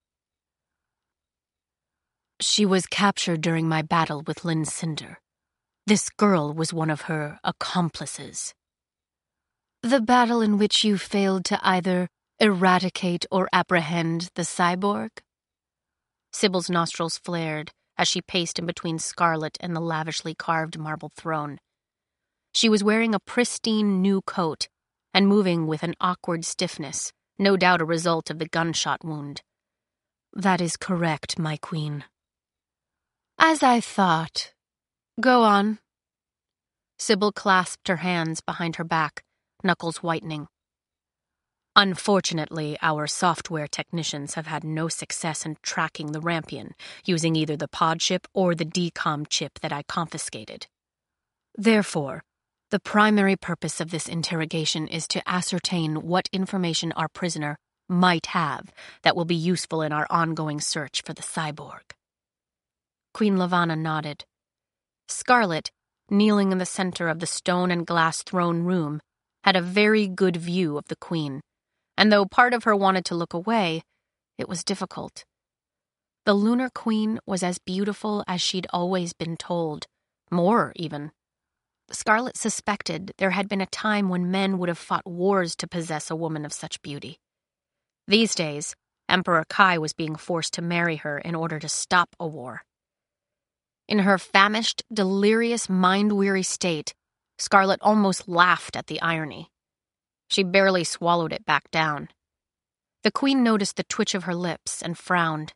She was captured during my battle with Lynn Cinder. This girl was one of her accomplices. The battle in which you failed to either eradicate or apprehend the cyborg? Sybil's nostrils flared as she paced in between Scarlet and the lavishly carved marble throne. She was wearing a pristine new coat and moving with an awkward stiffness, no doubt a result of the gunshot wound. That is correct, my queen. As I thought. Go on. Sybil clasped her hands behind her back, knuckles whitening. Unfortunately, our software technicians have had no success in tracking the Rampion, using either the pod chip or the D COM chip that I confiscated. Therefore, the primary purpose of this interrogation is to ascertain what information our prisoner might have that will be useful in our ongoing search for the cyborg. Queen Lavanna nodded. Scarlet, kneeling in the center of the stone and glass throne room, had a very good view of the queen, and though part of her wanted to look away, it was difficult. The Lunar Queen was as beautiful as she'd always been told, more even. Scarlet suspected there had been a time when men would have fought wars to possess a woman of such beauty. These days, Emperor Kai was being forced to marry her in order to stop a war. In her famished, delirious, mind-weary state, Scarlet almost laughed at the irony. She barely swallowed it back down. The queen noticed the twitch of her lips and frowned.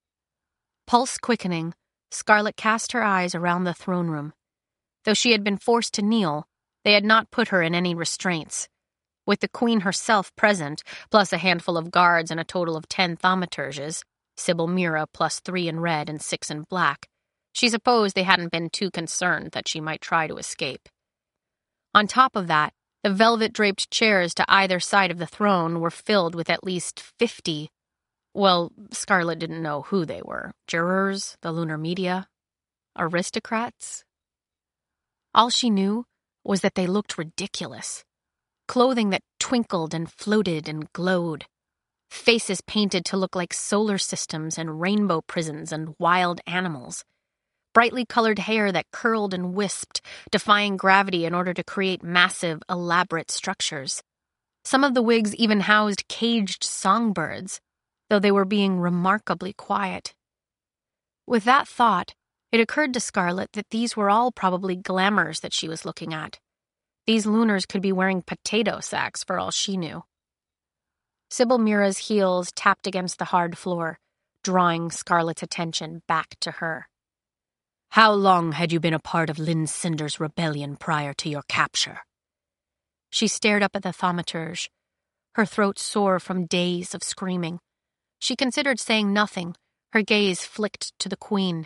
Pulse quickening, Scarlet cast her eyes around the throne room. Though she had been forced to kneel, they had not put her in any restraints. With the queen herself present, plus a handful of guards and a total of ten thaumaturges, Sybil Mira plus three in red and six in black, she supposed they hadn't been too concerned that she might try to escape. On top of that, the velvet-draped chairs to either side of the throne were filled with at least fifty, well, Scarlet didn't know who they were, jurors, the lunar media, aristocrats. All she knew was that they looked ridiculous. Clothing that twinkled and floated and glowed. Faces painted to look like solar systems and rainbow prisons and wild animals. Brightly colored hair that curled and wisped, defying gravity in order to create massive, elaborate structures. Some of the wigs even housed caged songbirds, though they were being remarkably quiet. With that thought, it occurred to Scarlet that these were all probably glamours that she was looking at. These lunars could be wearing potato sacks for all she knew. Sybil Mira's heels tapped against the hard floor, drawing Scarlet's attention back to her. How long had you been a part of Lynn Cinder's rebellion prior to your capture? She stared up at the thaumaturge, her throat sore from days of screaming. She considered saying nothing, her gaze flicked to the queen.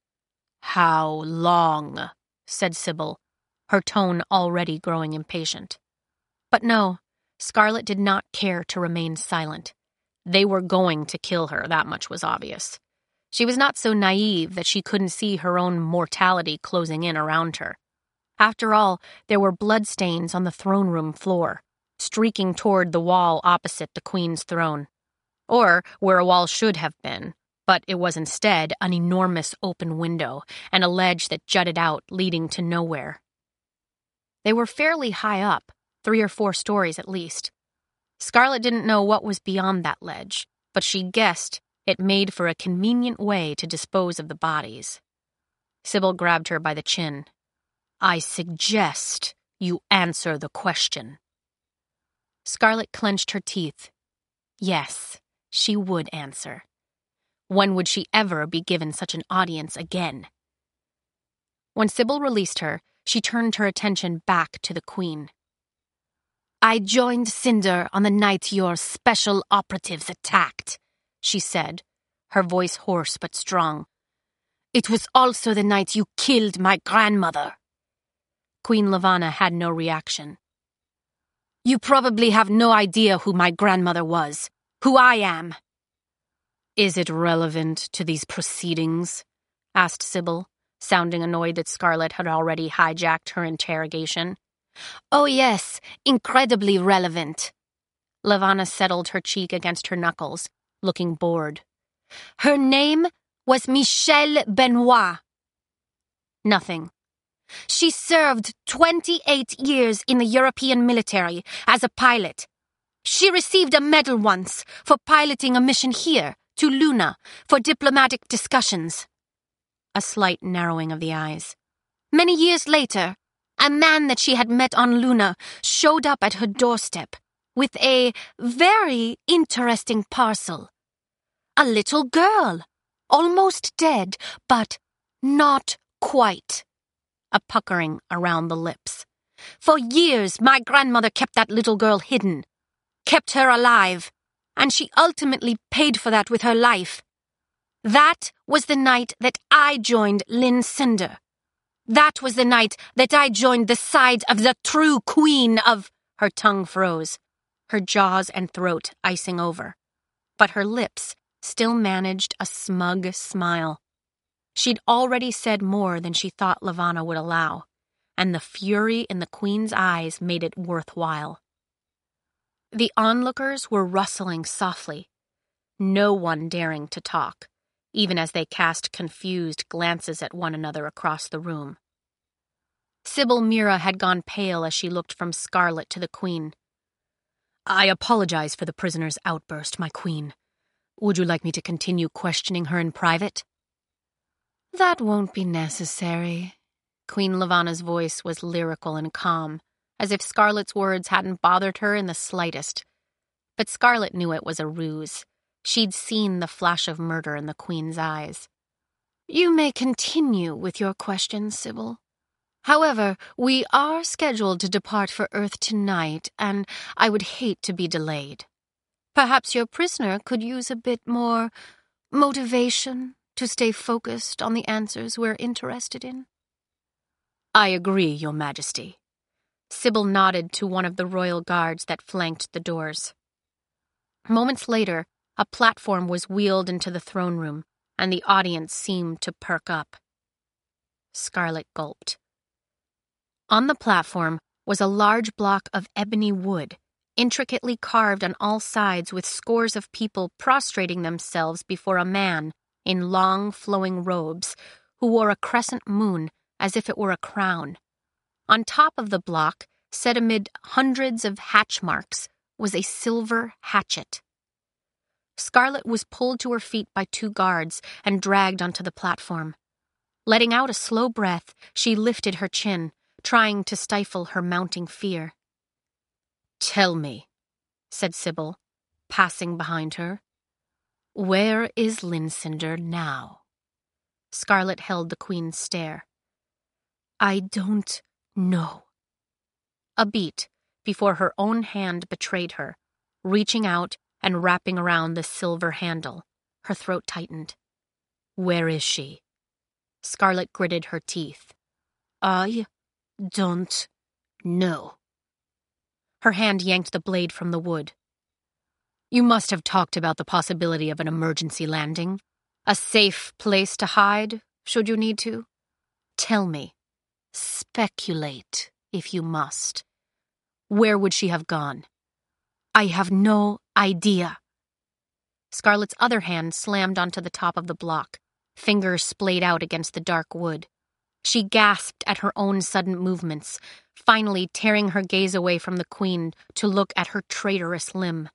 How long? Said Sybil, her tone already growing impatient. But no, Scarlet did not care to remain silent. They were going to kill her, that much was obvious. She was not so naive that she couldn't see her own mortality closing in around her. After all, there were bloodstains on the throne room floor, streaking toward the wall opposite the queen's throne. Or where a wall should have been, but it was instead an enormous open window and a ledge that jutted out, leading to nowhere. They were fairly high up, three or four stories at least. Scarlet didn't know what was beyond that ledge, but she guessed it made for a convenient way to dispose of the bodies. Sybil grabbed her by the chin. I suggest you answer the question. Scarlet clenched her teeth. Yes, she would answer. When would she ever be given such an audience again? When Sybil released her, she turned her attention back to the Queen. "I joined Cinder on the night your special operatives attacked," she said, her voice hoarse but strong. "It was also the night you killed my grandmother." Queen Lavanna had no reaction. "You probably have no idea who my grandmother was, who I am." "Is it relevant to these proceedings?" asked Sybil, sounding annoyed that Scarlet had already hijacked her interrogation. "Oh yes, incredibly relevant." Lavanna settled her cheek against her knuckles, looking bored. "Her name was Michelle Benoit." Nothing. "She served twenty-eight years in the European military as a pilot. She received a medal once for piloting a mission here, to Luna, for diplomatic discussions." A slight narrowing of the eyes. "Many years later, a man that she had met on Luna showed up at her doorstep with a very interesting parcel. A little girl, almost dead, but not quite." A puckering around the lips. "For years, my grandmother kept that little girl hidden, kept her alive, and she ultimately paid for that with her life. That was the night that I joined Lynn Cinder. That was the night that I joined the side of the true queen of—" Her tongue froze, her jaws and throat icing over, but her lips still managed a smug smile. She'd already said more than she thought Lavanna would allow, and the fury in the Queen's eyes made it worthwhile. The onlookers were rustling softly, no one daring to talk, even as they cast confused glances at one another across the room. Sybil Mira had gone pale as she looked from Scarlet to the Queen. "I apologize for the prisoner's outburst, my Queen. Would you like me to continue questioning her in private?" "That won't be necessary." Queen Lavanna's voice was lyrical and calm, as if Scarlet's words hadn't bothered her in the slightest. But Scarlet knew it was a ruse. She'd seen the flash of murder in the Queen's eyes. "You may continue with your questions, Sybil. However, we are scheduled to depart for Earth tonight, and I would hate to be delayed. Perhaps your prisoner could use a bit more motivation to stay focused on the answers we're interested in." "I agree, Your Majesty." Sybil nodded to one of the royal guards that flanked the doors. Moments later, a platform was wheeled into the throne room, and the audience seemed to perk up. Scarlet gulped. On the platform was a large block of ebony wood, intricately carved on all sides with scores of people prostrating themselves before a man in long, flowing robes who wore a crescent moon as if it were a crown. On top of the block, set amid hundreds of hatch marks, was a silver hatchet. Scarlet was pulled to her feet by two guards and dragged onto the platform. Letting out a slow breath, she lifted her chin, trying to stifle her mounting fear. "Tell me," said Sybil, passing behind her, "where is Lynn Cinder now?" Scarlet held the Queen's stare. "I don't know." A beat before her own hand betrayed her, reaching out and wrapping around the silver handle. Her throat tightened. "Where is she?" Scarlet gritted her teeth. "I don't know." Her hand yanked the blade from the wood. "You must have talked about the possibility of an emergency landing. A safe place to hide, should you need to. Tell me. Speculate, if you must. Where would she have gone?" "I have no idea." Scarlet's other hand slammed onto the top of the block, fingers splayed out against the dark wood. She gasped at her own sudden movements, finally tearing her gaze away from the Queen to look at her traitorous limb.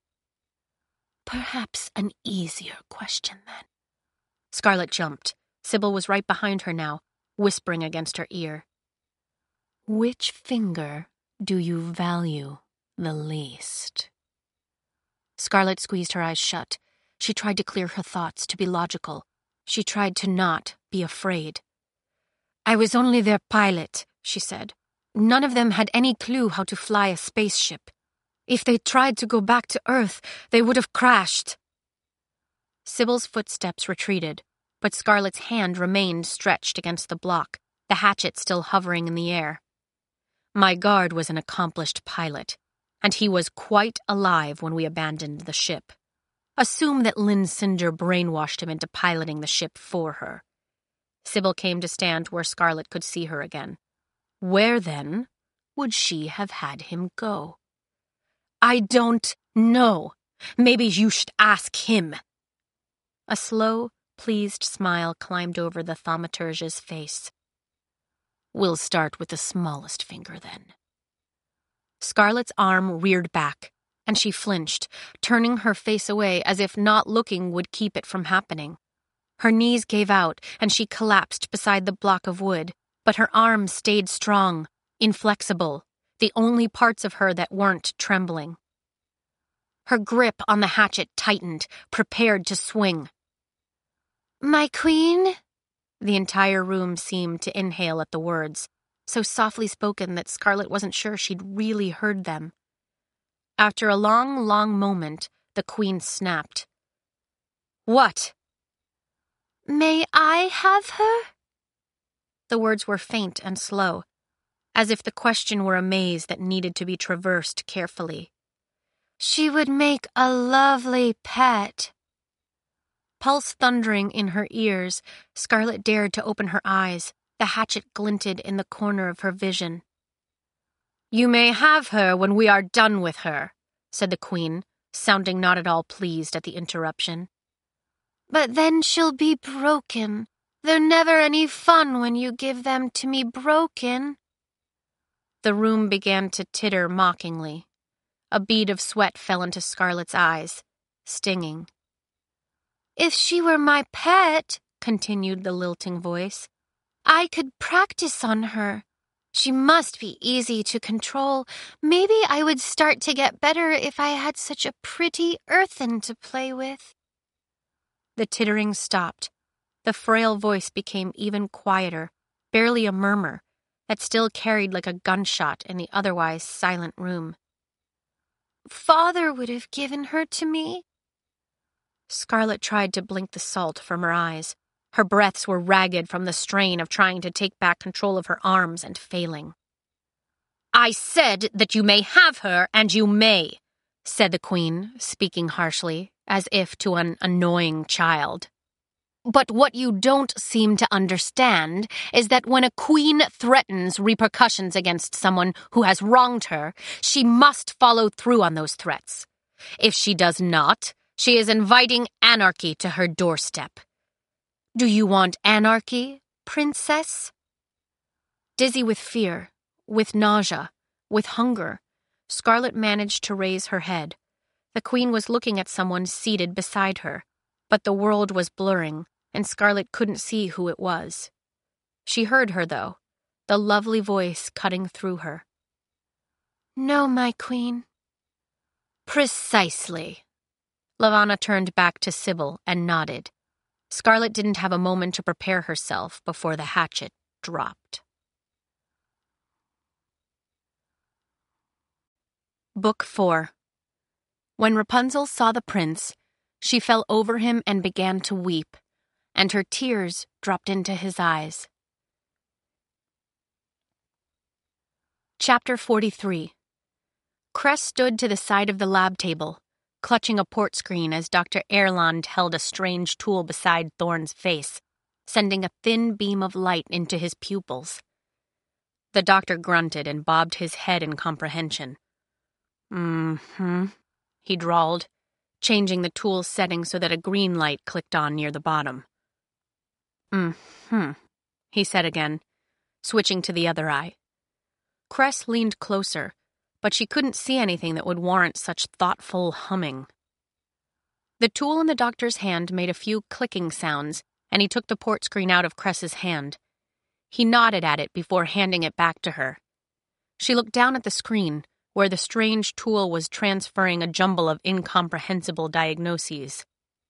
"Perhaps an easier question, then." Scarlet jumped. Sybil was right behind her now, whispering against her ear. "Which finger do you value the least. Scarlet squeezed her eyes shut. She tried to clear her thoughts, to be logical. She tried to not be afraid. I was only their pilot, she said. None of them had any clue how to fly a spaceship. If they tried to go back to Earth, they would have crashed. Sybil's footsteps retreated, but Scarlet's hand remained stretched against the block, the hatchet still hovering in the air. My guard was an accomplished pilot, and he was quite alive when we abandoned the ship. Assume that Lynn Cinder brainwashed him into piloting the ship for her. Sybil came to stand where Scarlet could see her again. Where, then, would she have had him go? I don't know. Maybe you should ask him. A slow, pleased smile climbed over the thaumaturge's face. We'll start with the smallest finger, then. Scarlet's arm reared back, and she flinched, turning her face away as if not looking would keep it from happening. Her knees gave out, and she collapsed beside the block of wood, but her arms stayed strong, inflexible, the only parts of her that weren't trembling. Her grip on the hatchet tightened, prepared to swing. My queen? The entire room seemed to inhale at the words, so softly spoken that Scarlet wasn't sure she'd really heard them. After a long, long moment, the queen snapped. What? May I have her? The words were faint and slow, as if the question were a maze that needed to be traversed carefully. She would make a lovely pet. Pulse thundering in her ears, Scarlet dared to open her eyes. The hatchet glinted in the corner of her vision. You may have her when we are done with her, said the queen, sounding not at all pleased at the interruption. But then she'll be broken. They're never any fun when you give them to me broken. The room began to titter mockingly. A bead of sweat fell into Scarlet's eyes, stinging. If she were my pet, continued the lilting voice, I could practice on her. She must be easy to control. Maybe I would start to get better if I had such a pretty earthen to play with. The tittering stopped. The frail voice became even quieter, barely a murmur, that still carried like a gunshot in the otherwise silent room. Father would have given her to me. Scarlet tried to blink the salt from her eyes. Her breaths were ragged from the strain of trying to take back control of her arms and failing. I said that you may have her, and you may, said the queen, speaking harshly, as if to an annoying child. But what you don't seem to understand is that when a queen threatens repercussions against someone who has wronged her, she must follow through on those threats. If she does not, she is inviting anarchy to her doorstep. Do you want anarchy, princess? Dizzy with fear, with nausea, with hunger, Scarlet managed to raise her head. The queen was looking at someone seated beside her, but the world was blurring, and Scarlet couldn't see who it was. She heard her, though, the lovely voice cutting through her. No, my queen. Precisely. Lavanna turned back to Sybil and nodded. Scarlet didn't have a moment to prepare herself before the hatchet dropped. Book four. When Rapunzel saw the prince, she fell over him and began to weep, and her tears dropped into his eyes. Chapter forty-three. Cress stood to the side of the lab table, clutching a port screen as Doctor Erland held a strange tool beside Thorne's face, sending a thin beam of light into his pupils. The doctor grunted and bobbed his head in comprehension. Mm-hmm, he drawled, changing the tool's setting so that a green light clicked on near the bottom. Mm-hmm, he said again, switching to the other eye. Cress leaned closer, but she couldn't see anything that would warrant such thoughtful humming. The tool in the doctor's hand made a few clicking sounds, and he took the port screen out of Cress's hand. He nodded at it before handing it back to her. She looked down at the screen, where the strange tool was transferring a jumble of incomprehensible diagnoses.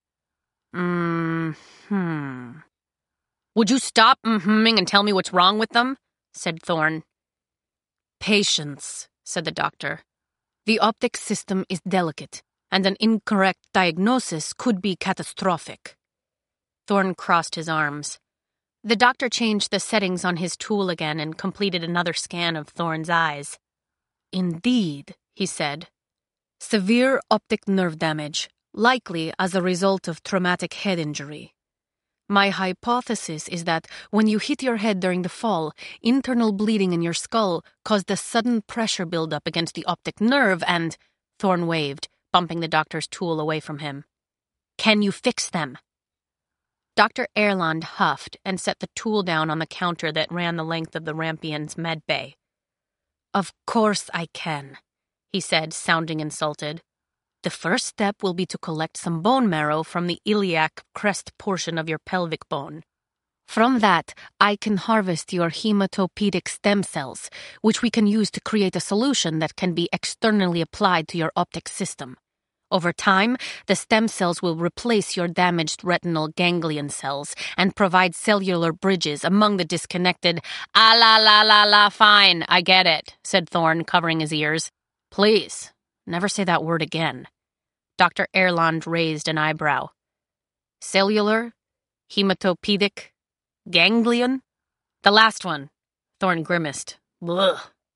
Mm-hmm. Would you stop mm-hmming and tell me what's wrong with them? Said Thorn. Patience, said the doctor. The optic system is delicate, and an incorrect diagnosis could be catastrophic. Thorn crossed his arms. The doctor changed the settings on his tool again and completed another scan of Thorn's eyes. Indeed, he said. Severe optic nerve damage, likely as a result of traumatic head injury. My hypothesis is that when you hit your head during the fall, internal bleeding in your skull caused a sudden pressure buildup against the optic nerve and... Thorn waved, bumping the doctor's tool away from him. Can you fix them? Doctor Erland huffed and set the tool down on the counter that ran the length of the Rampian's med bay. Of course I can, he said, sounding insulted. The first step will be to collect some bone marrow from the iliac crest portion of your pelvic bone. From that, I can harvest your hematopedic stem cells, which we can use to create a solution that can be externally applied to your optic system. Over time, the stem cells will replace your damaged retinal ganglion cells and provide cellular bridges among the disconnected. Ah la la la la, fine, I get it, said Thorn, covering his ears. Please, never say that word again. Doctor Erland raised an eyebrow. Cellular? Hematopedic? Ganglion? The last one. Thorn grimaced. Ugh.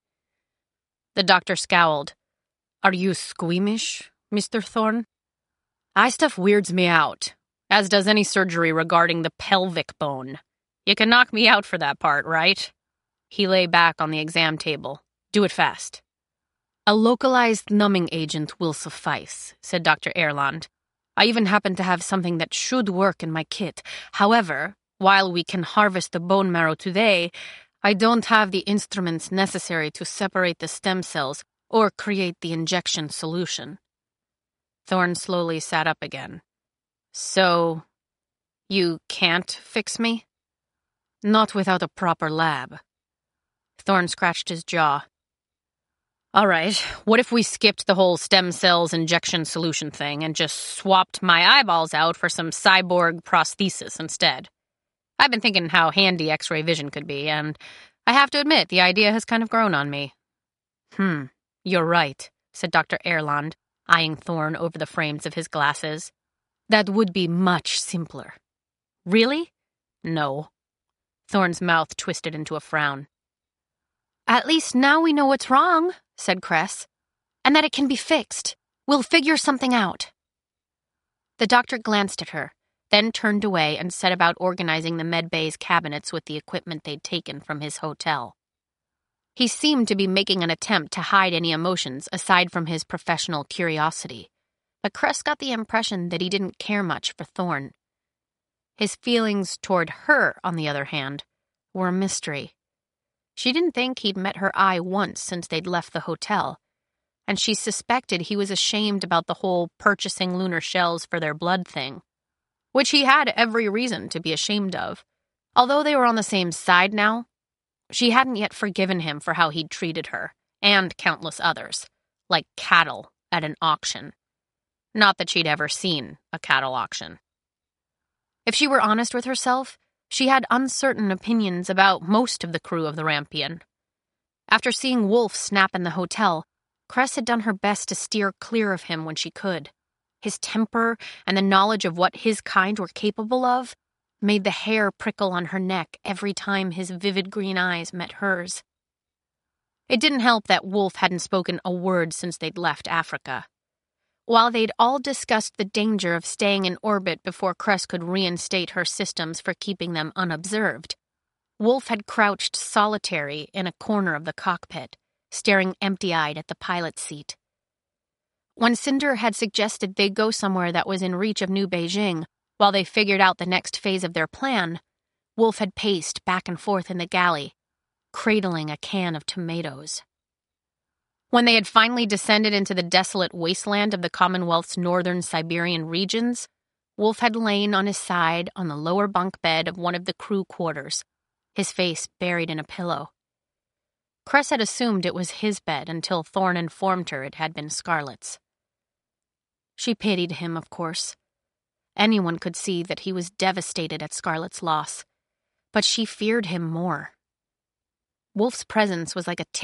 The doctor scowled. Are you squeamish, Mister Thorn? Eye stuff weirds me out, as does any surgery regarding the pelvic bone. You can knock me out for that part, right? He lay back on the exam table. Do it fast. A localized numbing agent will suffice, said Doctor Erland. I even happen to have something that should work in my kit. However, while we can harvest the bone marrow today, I don't have the instruments necessary to separate the stem cells or create the injection solution. Thorn slowly sat up again. So, you can't fix me? Not without a proper lab. Thorn scratched his jaw. All right, what if we skipped the whole stem cells injection solution thing and just swapped my eyeballs out for some cyborg prosthesis instead? I've been thinking how handy X-ray vision could be, and I have to admit the idea has kind of grown on me. Hmm, you're right, said Doctor Erland, eyeing Thorn over the frames of his glasses. That would be much simpler. Really? No. Thorn's mouth twisted into a frown. At least now we know what's wrong, said Cress, and that it can be fixed. We'll figure something out. The doctor glanced at her, then turned away and set about organizing the medbay's cabinets with the equipment they'd taken from his hotel. He seemed to be making an attempt to hide any emotions aside from his professional curiosity, but Cress got the impression that he didn't care much for Thorn. His feelings toward her, on the other hand, were a mystery. She didn't think he'd met her eye once since they'd left the hotel, and she suspected he was ashamed about the whole purchasing lunar shells for their blood thing, which he had every reason to be ashamed of. Although they were on the same side now, she hadn't yet forgiven him for how he'd treated her, and countless others, like cattle at an auction. Not that she'd ever seen a cattle auction. If she were honest with herself, she had uncertain opinions about most of the crew of the Rampion. After seeing Wolf snap in the hotel, Cress had done her best to steer clear of him when she could. His temper and the knowledge of what his kind were capable of made the hair prickle on her neck every time his vivid green eyes met hers. It didn't help that Wolf hadn't spoken a word since they'd left Africa. While they'd all discussed the danger of staying in orbit before Cress could reinstate her systems for keeping them unobserved, Wolf had crouched solitary in a corner of the cockpit, staring empty-eyed at the pilot's seat. When Cinder had suggested they go somewhere that was in reach of New Beijing while they figured out the next phase of their plan, Wolf had paced back and forth in the galley, cradling a can of tomatoes. When they had finally descended into the desolate wasteland of the Commonwealth's northern Siberian regions, Wolf had lain on his side on the lower bunk bed of one of the crew quarters, his face buried in a pillow. Cress had assumed it was his bed until Thorne informed her it had been Scarlett's. She pitied him, of course. Anyone could see that he was devastated at Scarlett's loss, but she feared him more. Wolf's presence was like a